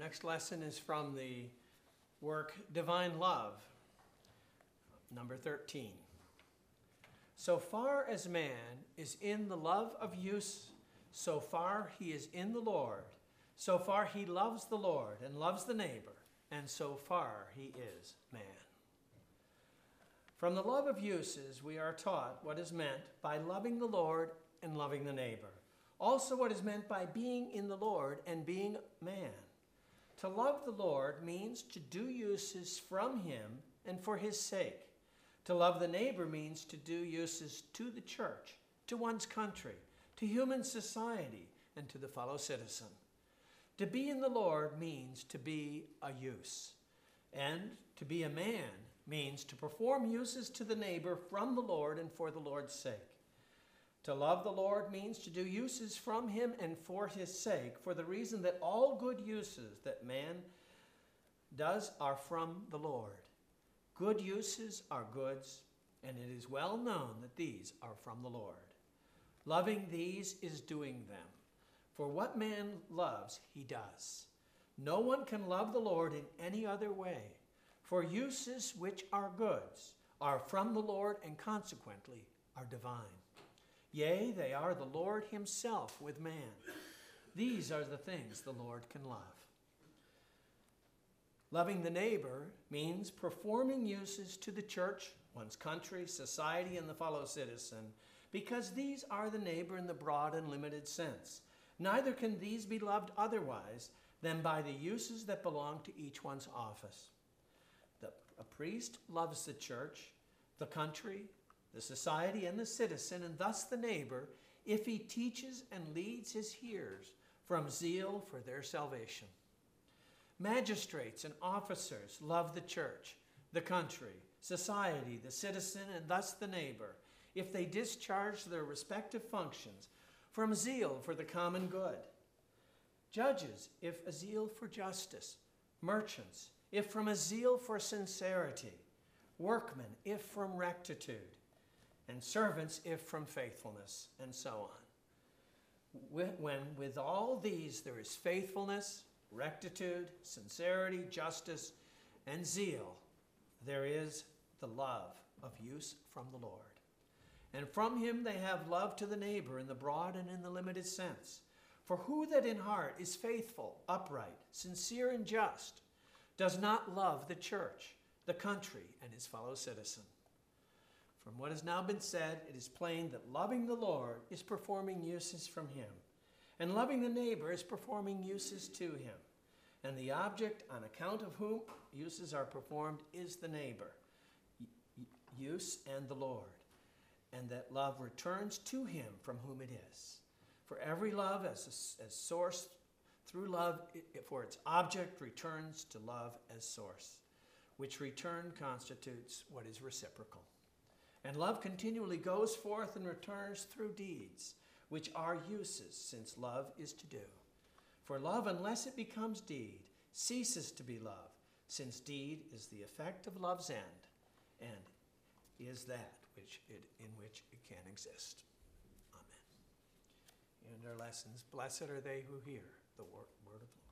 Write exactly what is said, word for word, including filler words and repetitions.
next lesson is from the work Divine Love, number thirteen. So far as man is in the love of use, so far he is in the Lord. So far he loves the Lord and loves the neighbor, and so far he is man. From the love of uses, we are taught what is meant by loving the Lord and loving the neighbor. Also what is meant by being in the Lord and being man. To love the Lord means to do uses from him and for his sake. To love the neighbor means to do uses to the church, to one's country, to human society, and to the fellow citizen. To be in the Lord means to be a use. And to be a man means to perform uses to the neighbor from the Lord and for the Lord's sake. To love the Lord means to do uses from him and for his sake, for the reason that all good uses that man does are from the Lord. Good uses are goods, and it is well known that these are from the Lord. Loving these is doing them. For what man loves, he does. No one can love the Lord in any other way, for uses which are goods are from the Lord and consequently are divine. Yea, they are the Lord himself with man. These are the things the Lord can love. Loving the neighbor means performing uses to the church, one's country, society, and the fellow citizen, because these are the neighbor in the broad and limited sense. Neither can these be loved otherwise than by the uses that belong to each one's office. The, a priest loves the church, the country, the society, and the citizen, and thus the neighbor, if he teaches and leads his hearers from zeal for their salvation. Magistrates and officers love the church, the country, society, the citizen, and thus the neighbor, if they discharge their respective functions from zeal for the common good. Judges, if a zeal for justice. Merchants, if from a zeal for sincerity. Workmen, if from rectitude. And servants, if from faithfulness, and so on. When with all these there is faithfulness, rectitude, sincerity, justice, and zeal, there is the love of use from the Lord. And from him they have love to the neighbor in the broad and in the limited sense. For who that in heart is faithful, upright, sincere, and just, does not love the church, the country, and his fellow citizen? From what has now been said, it is plain that loving the Lord is performing uses from him, and loving the neighbor is performing uses to him. And the object on account of whom uses are performed is the neighbor, use and the Lord, and that love returns to him from whom it is. For every love as, a, as source through love, it, for its object returns to love as source, which return constitutes what is reciprocal. And love continually goes forth and returns through deeds, which are uses, since love is to do. For love, unless it becomes deed, ceases to be love, since deed is the effect of love's end, and is that which it, in which it can exist. Amen. And our lessons, blessed are they who hear the word, word of the Lord.